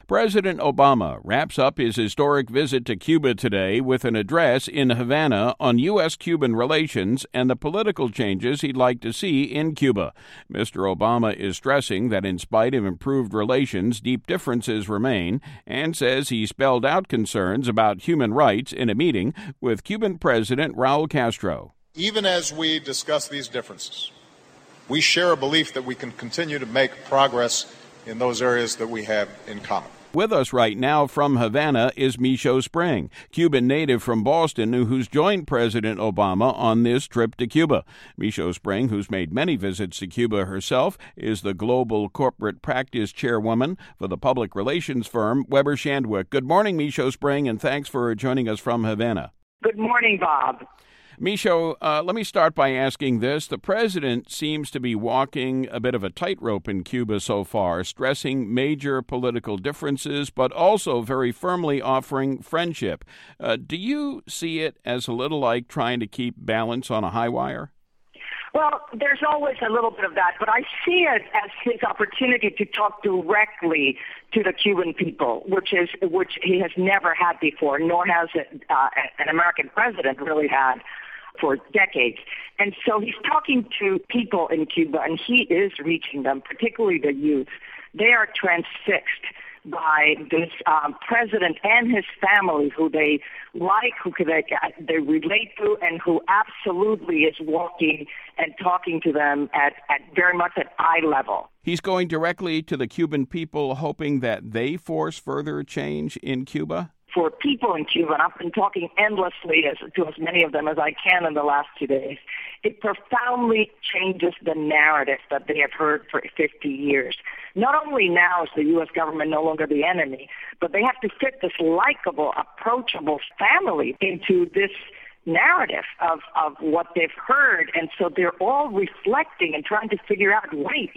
President Obama wraps up his historic visit to Cuba today with an address in Havana on U.S.-Cuban relations and the political changes he'd like to see in Cuba. Mr. Obama is stressing that in spite of improved relations, deep differences remain, and says he spelled out concerns about human rights in a meeting with Cuban President Raul Castro. Even as we discuss these differences, we share a belief that we can continue to make progress in those areas that we have in common. With us right now from Havana is Micho Spring, Cuban native from Boston who's joined President Obama on this trip to Cuba. Micho Spring, who's made many visits to Cuba herself, is the Global Corporate Practice Chairwoman for the public relations firm Weber Shandwick. Good morning, Micho Spring, and thanks for joining us from Havana. Good morning, Bob. Micho, let me start by asking this. The president seems to be walking a bit of a tightrope in Cuba so far, stressing major political differences, but also very firmly offering friendship. Do you see it as a little like trying to keep balance on a high wire? Well, there's always a little bit of that, but I see it as his opportunity to talk directly to the Cuban people, which he has never had before, nor has an American president really had for decades. And so he's talking to people in Cuba, and he is reaching them, particularly the youth. They are transfixed by this president and his family, who they like, who they relate to, and who absolutely is walking and talking to them at very much at eye level. He's going directly to the Cuban people, hoping that they force further change in Cuba? For people in Cuba, and I've been talking endlessly to as many of them as I can in the last 2 days, it profoundly changes the narrative that they have heard for 50 years. Not only now is the U.S. government no longer the enemy, but they have to fit this likable, approachable family into this narrative of what they've heard. And so they're all reflecting and trying to figure out, wait,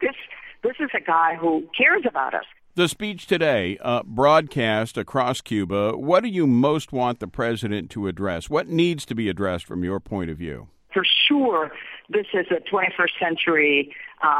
this is a guy who cares about us. The speech today, broadcast across Cuba, what do you most want the president to address? What needs to be addressed from your point of view? For sure, this is a 21st century,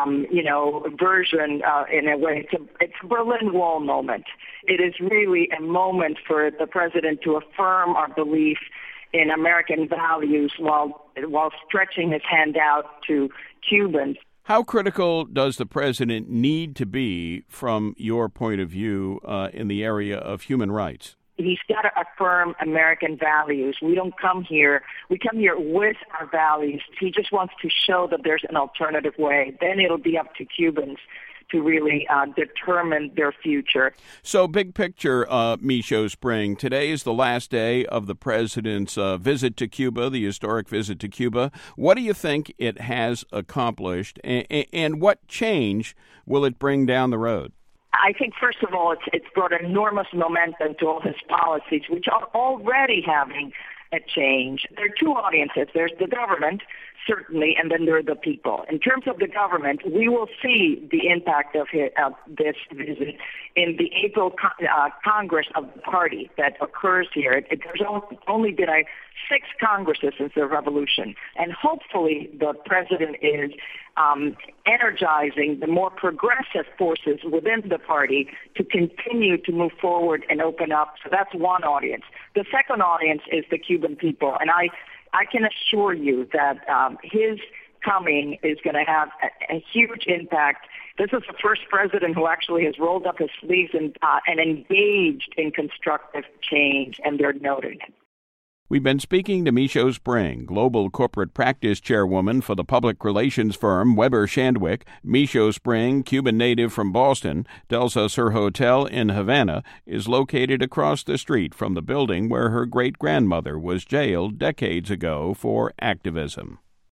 version in a way. It's a Berlin Wall moment. It is really a moment for the president to affirm our belief in American values while stretching his hand out to Cubans. How critical does the president need to be from your point of view in the area of human rights? He's got to affirm American values. We come here with our values. He just wants to show that there's an alternative way. Then it'll be up to Cubans to really determine their future. So big picture, Micho Spring, today is the last day of the president's visit to Cuba, the historic visit to Cuba. What do you think it has accomplished, and what change will it bring down the road? I think, first of all, it's brought enormous momentum to all his policies, which are already having a change. There are two audiences. There's the government, certainly, and then there are the people. In terms of the government, we will see the impact of this visit in the April Congress of the party that occurs here. There's only been 6 Congresses since the revolution, and hopefully the president is energizing the more progressive forces within the party to continue to move forward and open up. So that's one audience. The second audience is the Cuban people, and I can assure you that his coming is going to have a huge impact. This is the first president who actually has rolled up his sleeves and engaged in constructive change, and they're noting it. We've been speaking to Micho Spring, Global Corporate Practice Chairwoman for the public relations firm Weber Shandwick. Micho Spring, Cuban native from Boston, tells us her hotel in Havana is located across the street from the building where her great-grandmother was jailed decades ago for activism.